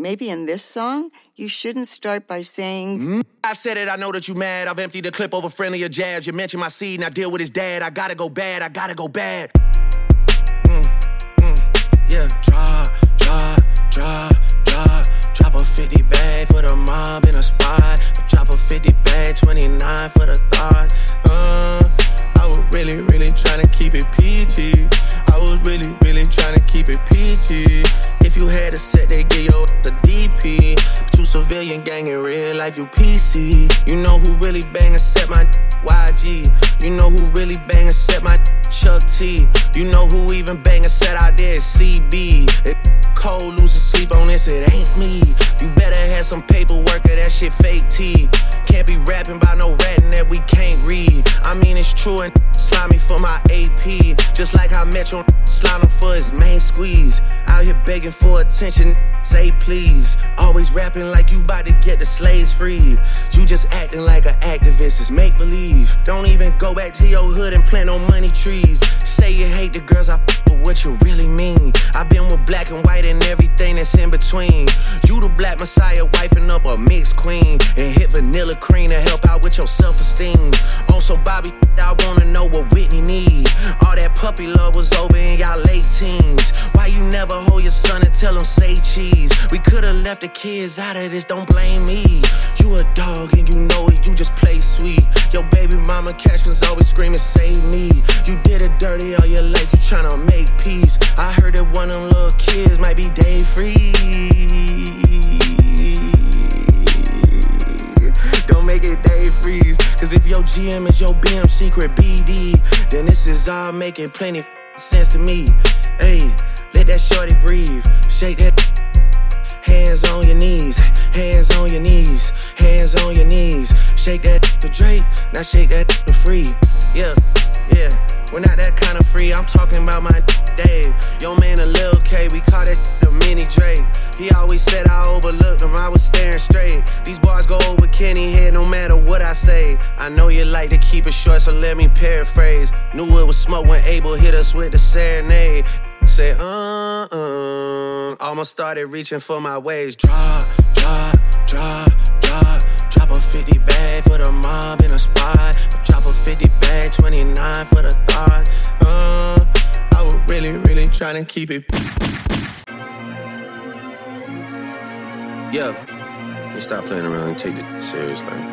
maybe in this song, you shouldn't start by saying... I said it, I know that you mad. I've emptied the clip over friendlier jabs. You mentioned my seed and I deal with his dad. I gotta go bad, I gotta go bad. Yeah, drop a 50 bag for the mob in a spot. Drop a 50 bag, 29 for the thought. I was really, really trying to keep it PG. I was really, really trying to keep it PG. If you had a set, they give you the DP. But you civilian gang in real life, you PC. You know who really bang except my YG. You know who really bang except my Chuck T. You know who even bang except out there is CB. If cold losing sleep on this, it ain't me. You better have some paperwork or that shit fake T. Can't be rapping about no ratting that we can't read. I mean it's true and slimy for my AP. Just like how Metro slime for his main squeeze. Out here begging for attention, say please. Always rapping like you about to get the slaves freed. You just acting like an activist, it's make believe. Don't even go back to your hood and plant no money trees. Say you hate the girls, but what you really mean? I been with black and white and everything that's in between. You the black messiah wifing up a mixed queen. And hit vanilla cream to help out with your self-esteem. On some Bobby, I wanna know what Whitney need. All that puppy love was over in y'all late teens. Why you never hold your son and tell him say cheese? We could've left the kids out of this, don't blame me. You a dog and you know it, you just play sweet. Your baby mama captions always screaming save me. You did it dirty all your life, you tryna make peace. I heard that one of them little kids might be day free. Don't make it day freeze. Cause if your GM is your BM secret BD, then this is all making plenty sense to me. Hey, let that shorty breathe. Shake that. Hands on your knees, hands on your knees, hands on your knees. Shake that to Drake, now shake that to Free. Yeah, we're not that kind of free. I'm talking about my Dave. Yo man, a Lil K, we call that the mini Drake. He always said I overlooked him, I was staring straight. These bars go over Kenny head no matter what I say. I know you like to keep it short, so let me paraphrase. Knew it was smoke when Abel hit us with the serenade. Say, almost started reaching for my waist. Drop a 50 bag for the mob in a spot. Drop a 50 bag, 29 for the thought. I was really, really trying to keep it. Yeah, let me stop playing around and take it serious, like.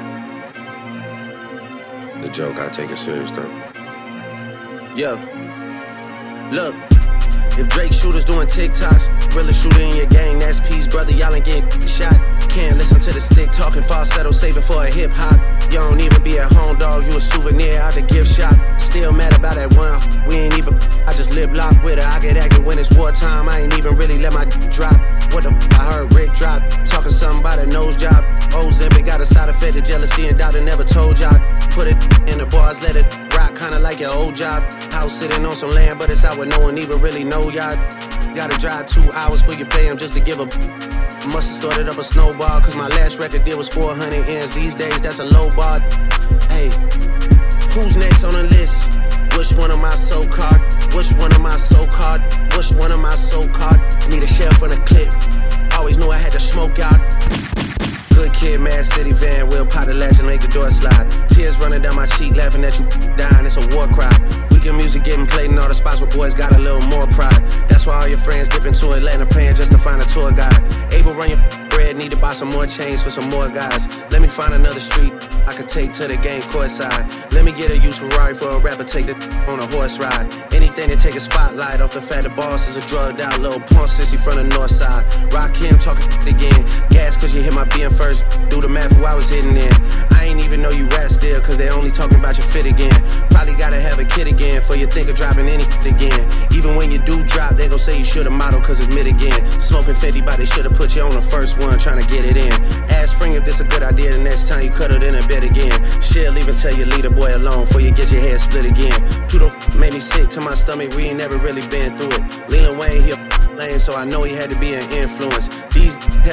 The joke, I take it serious, though. Yeah, look. If Drake shooters doing TikToks, really shooter in your gang, that's peace, brother, y'all ain't getting shot. Can't listen to the stick talking falsetto, saving for a hip hop. You don't even be at home, dog, you a souvenir out the gift shop. Still mad about that one, we ain't even, I just lip lock with her. I get active when it's wartime, I ain't even really let my drop. What the I heard Rick drop, talking something about a nose job. Ozempic got a side effect of jealousy and doubt I never told y'all. Put it in the bars, let it rock, kinda like your old job. House sitting on some land, but it's out where no one even really know y'all. Gotta drive 2 hours for you pay him just to give a. Must've started up a snowball, cause my last record deal was 400 ends. These days, that's a low bar. Hey, who's next on the list? Which one of my so-called? Which one of my so-called? Which one of my so-called? Need a shell from the clip. Always knew I had to smoke out. Good kid, Mad City van, Will pot the latch and make the door slide. Tears running down my cheek, laughing at you dying, it's a war cry. Weekend music getting played in all the spots where boys got a little more pride. That's why all your friends dip into Atlanta paying just to find a tour guide. Able run your bread, need to buy some more chains for some more guys. Let me find another street I could take to the game courtside. Let me get a used Ferrari for a rapper, take the on a horse ride. Anything to take a spotlight off the fact the boss is a drugged out little punk sissy from the north side. Rock him talking again. Gas cause you hit my BM first. Do the math who I was hitting in. I ain't even know you rap still, cause they only talking about your fit again. Probably gotta have a kid again for you think of dropping any again. Even when you do drop, they gon' say you should've modeled cause it's mid again. Smoking 50, but they should've put you on the first one, trying to get it in. Ask Spring if this a good idea, the next time you cut it in a bed again. She'll even tell your leader boy alone before you get your head split again. Pluto made me sick to my stomach, we ain't never really been through it. Lil Wayne, he a lane, so I know he had to be an influence. These had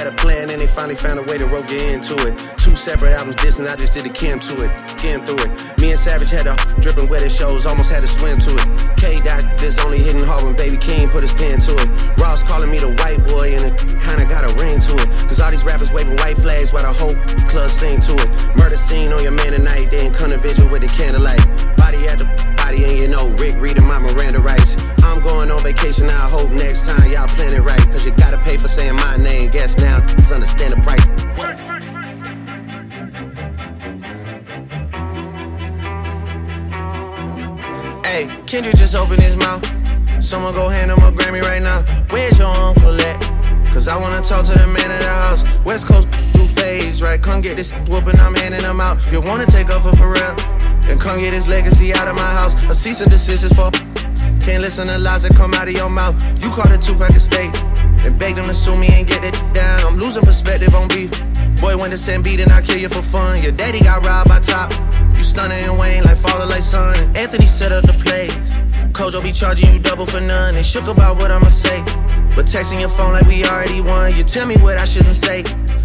had a plan and they finally found a way to rope you into it. 2 separate albums dissing, I just did the Kim to it. Kim through it. Me and Savage had a dripping wet at shows, almost had to swim to it. K-Dot is only hitting hard when Baby King put his pen to it. Ross calling me the white boy and it kinda got a ring to it. Cause all these rappers waving white flags while the whole club sing to it. Murder scene on your man tonight, then come to vigil with the candlelight. Body at the body and you know Rick reading my Miranda rights. I'm going on vacation, I hope next time y'all plan it right. Cause you gotta pay for saying my name, guess now understand the price. What? Hey, Kendrick just opened his mouth. Someone go hand him a Grammy right now. Where's your uncle at? Cause I wanna talk to the man in the house. West Coast through phase, right? Come get this whooping, I'm handing him out. You wanna take off for real? Then come get his legacy out of my house. A cease and desist is for can't listen to lies that come out of your mouth. You caught a 2-pack of steak and begged him to sue me and get it down. I'm losing perspective on beef. Boy went to send beat and I kill you for fun. Your daddy got robbed by Top. You stunning and Wayne like father like son. And Anthony set up the plays. Kojo be charging you double for none. They shook about what I'ma say, but texting your phone like we already won. You tell me what I shouldn't say.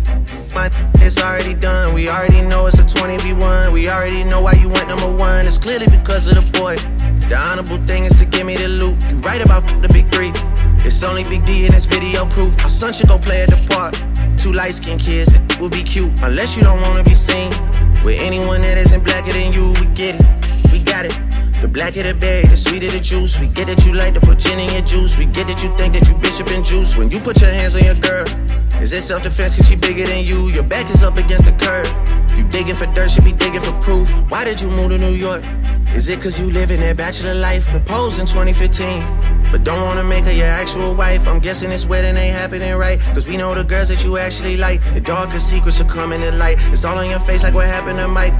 My it's already done. We already know it's a 20v1. We already know why you went #1. It's clearly because of the boy. The honorable thing is to give me the loot. You right about the big 3. It's only Big D and it's video proof. Our son should go play at the park. 2 light-skinned kids that will be cute. Unless you don't wanna be seen with anyone that isn't blacker than you. We get it, we got it. The blacker the berry, the sweeter the juice. We get that you like to put gin in your juice. We get that you think that you Bishop and Juice. When you put your hands on your girl, is it self-defense cause she bigger than you? Your back is up against the curb. You digging for dirt, she be digging for proof. Why did you move to New York? Is it cause you living that bachelor life? Proposed in 2015, but don't wanna make her your actual wife. I'm guessing this wedding ain't happening right, cause we know the girls that you actually like. The darkest secrets are coming to light. It's all on your face like what happened to Mike.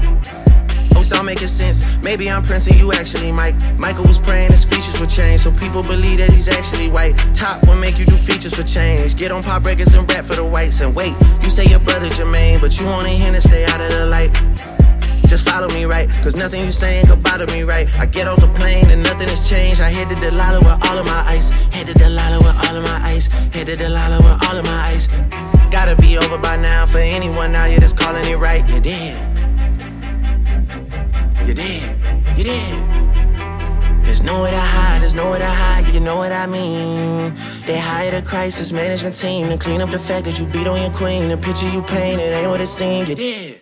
Oh, it's all making sense. Maybe I'm Prince and you actually Mike. Michael was praying his features would change, so people believe that he's actually white. Top will make you do features for change. Get on pop records and rap for the whites. And wait, you say your brother Jermaine, but you only him to stay out of the light. Just follow me right, cause nothing you saying could bother me right. I get off the plane and nothing has changed. I hit the Delilah with all of my ice. Hit the Delilah with all of my ice. Hit the Delilah with all of my ice. Gotta be over by now for anyone out here that's calling it right. You're dead. You're dead. You're dead. There's nowhere to hide, there's nowhere to hide, you know what I mean. They hired a crisis management team to clean up the fact that you beat on your queen. The picture you painted ain't what it seemed. You're dead.